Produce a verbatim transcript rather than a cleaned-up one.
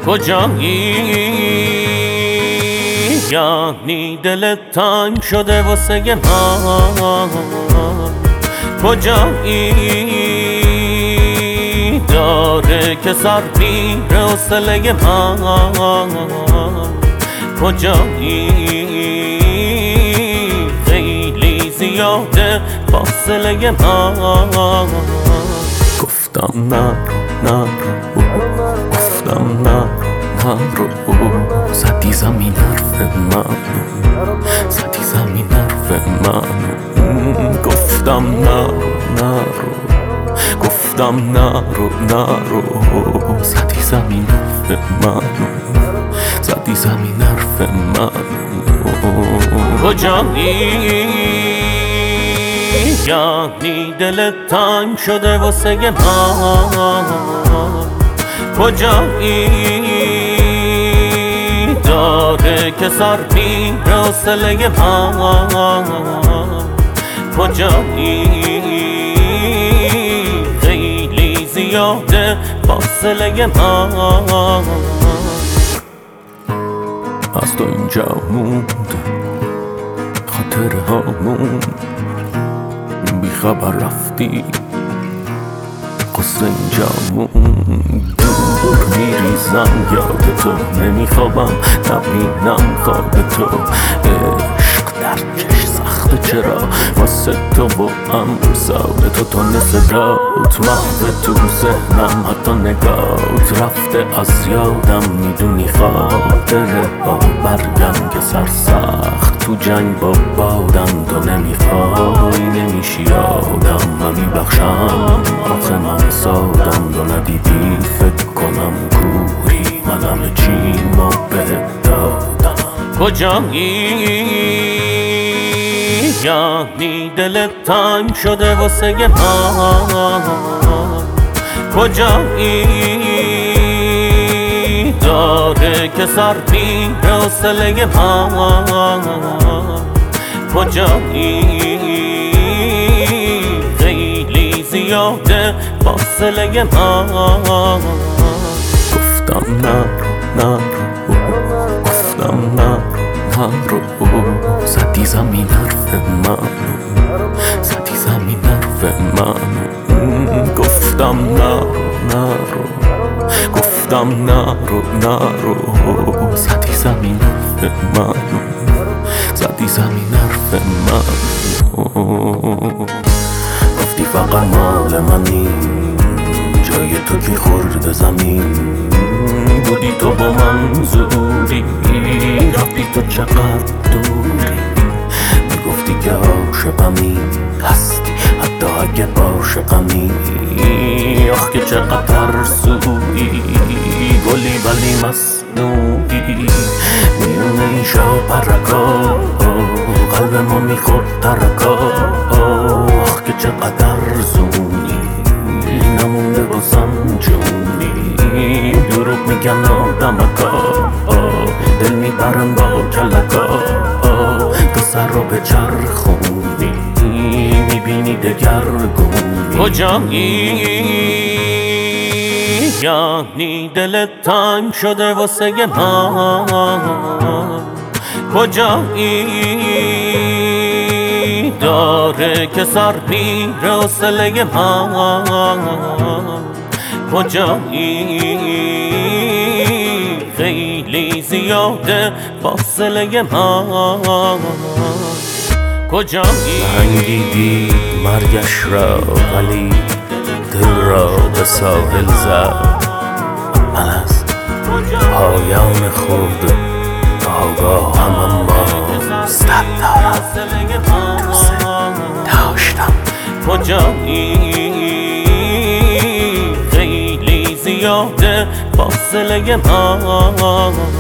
کجایی؟ یعنی دلت تنگ شده واسه من. کجایی؟ داره که سر میره حوصله من. کجایی؟ خیلی زیاده فاصله من. گفتم نرو نرو، گفتم نرو نرو، زدی زمین حرف منو، زدی زمین حرف منو. گفتم نرو نرو، گفتم نرو نرو، زدی زمین حرف منو، زدی زمین حرف منو. کجایی؟ یعنی دلت تنگ شده واسه من. کجایی؟ داره که سر میره حوصله من. کجایی؟ خیلی زیاده فاصله من. از تو اینجا موند خاطره هامون، بی خبر رفتی قصه اینجا موند. دور میریزم یاد تو، نمیخوابم نبینم خواب تو. عشق در چش سخته چرا واسه تو با هم ساده تو. تو نصف رات محو تو ذهنم، حتی نگات رفته از یادم. میدونی خاطره ها برگم که سرسخت تو جنگ با بادم. تو نمیخوای نمیشی آدم، من میبخشم آخه من سادم. تو ندیدی فکر کنم کوری، من همه چیمو بهت دادم. کجایی؟ یعنی دلت تنگ شده واسه من. کجایی؟ داره که سر میره حوصله من. کجایی؟ خیلی زیاده فاصله من. گفتم نرو نرو، گفتم نرو نرو، زدی زمین حرف منو، زدی زمین حرف منو. گفتم نرو نرو، گفتم نرو نرو، زدی زمین حرف منو، زدی زمین حرف منو. گفتی فقط مال منی، جای تو که خورد زمین. بودی تو با من زوری، رفتی تو چقدر دوری. میگفتی که عاشقمی هستی، حتی اگه عاشقمی. آخ که چقدر ترسویی، گلی ولی مصنوعی. میونه این شاپرکا قلب ما میخورد ترکا. آخ که چقدر زونی، نمونده بازم جونی. دروغ میگن آدمکا، دل میبرن با کلکا. تو سر رو به چرخونی، میبینی دگرگونی. کجایی؟ یعنی دلت تنگ شده واسه من. کجایی؟ داره که سر میره حوصله من. کجایی؟ خیلی زیاده فاصله من. کجایی؟ ننگیدی مرگش را، ولی دل را به ساحل زد. من از پایان خود آگاهم، اما صد دارم دوست داشتم. کجایی؟ خیلی زیاده فاصله من.